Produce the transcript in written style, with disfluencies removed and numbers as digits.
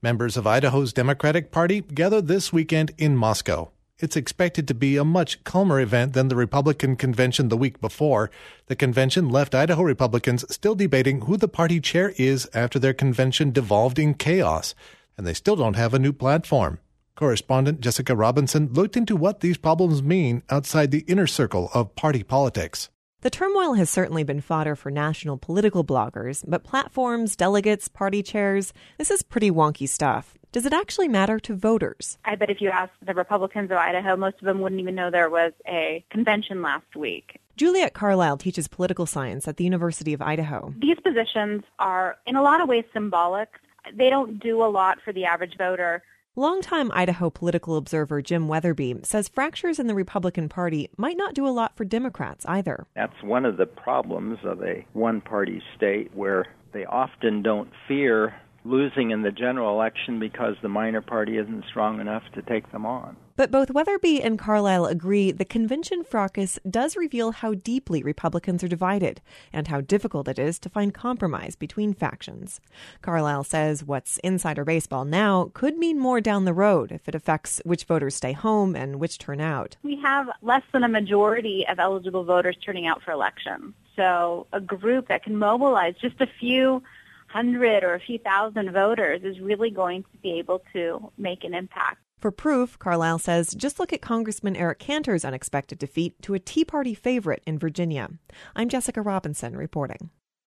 Members of Idaho's Democratic Party gather this weekend in Moscow. It's expected to be a much calmer event than the Republican convention the week before. The convention left Idaho Republicans still debating who the party chair is after their convention devolved in chaos, and they still don't have a new platform. Correspondent Jessica Robinson looked into what these problems mean outside the inner circle of party politics. The turmoil has certainly been fodder for national political bloggers, but platforms, delegates, party chairs, this is pretty wonky stuff. Does it actually matter to voters? I bet if you ask the Republicans of Idaho, most of them wouldn't even know there was a convention last week. Juliet Carlisle teaches political science at the University of Idaho. These positions are, in a lot of ways, symbolic. They don't do a lot for the average voter. Longtime Idaho political observer Jim Weatherby says fractures in the Republican Party might not do a lot for Democrats either. That's one of the problems of a one-party state where they often don't fear losing in the general election because the minor party isn't strong enough to take them on. But both Weatherby and Carlisle agree the convention fracas does reveal how deeply Republicans are divided and how difficult it is to find compromise between factions. Carlisle says what's insider baseball now could mean more down the road if it affects which voters stay home and which turn out. We have less than a majority of eligible voters turning out for elections. So a group that can mobilize just a few hundred or a few thousand voters is really going to be able to make an impact. For proof, Carlisle says, just look at Congressman Eric Cantor's unexpected defeat to a Tea Party favorite in Virginia. I'm Jessica Robinson reporting.